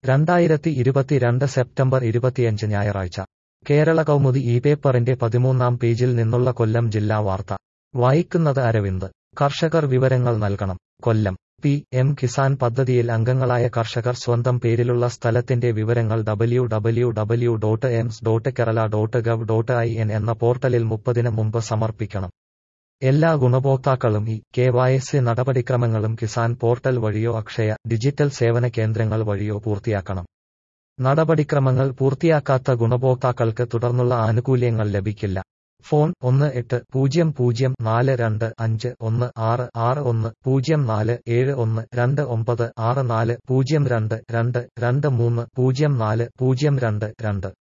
2022 September 25 ഞായറാഴ്ച കേരള കൗമുദി ഈ പേപ്പറിന്റെ 13-ാം പേജിൽ നിന്നുള്ള കൊല്ലം ജില്ലാ വാർത്ത വായിക്കുന്നത് അരവിന്ദ്. കർഷകർ വിവരങ്ങൾ നൽകണം. കൊല്ലം പി.എം. കിസാൻ പദ്ധതിയിൽ അംഗങ്ങളായ കർഷകർ സ്വന്തം പേരിലുള്ള സ്ഥലത്തിന്റെ വിവരങ്ങൾ www.ems.kerala.gov.in എന്ന പോർട്ടലിൽ 30-ന് മുമ്പ് സമർപ്പിക്കണം. എല്ലാ ഗുണഭോക്താക്കളും ഈ KYC നടപടിക്രമങ്ങളും കിസാൻ പോർട്ടൽ വഴിയോ അക്ഷയ ഡിജിറ്റൽ സേവന കേന്ദ്രങ്ങൾ വഴിയോ പൂർത്തിയാക്കണം. നടപടിക്രമങ്ങൾ പൂർത്തിയാക്കാത്ത ഗുണഭോക്താക്കൾക്ക് തുടർന്നുള്ള ആനുകൂല്യങ്ങൾ ലഭിക്കില്ല. ഫോൺ 18-04251661047129402230402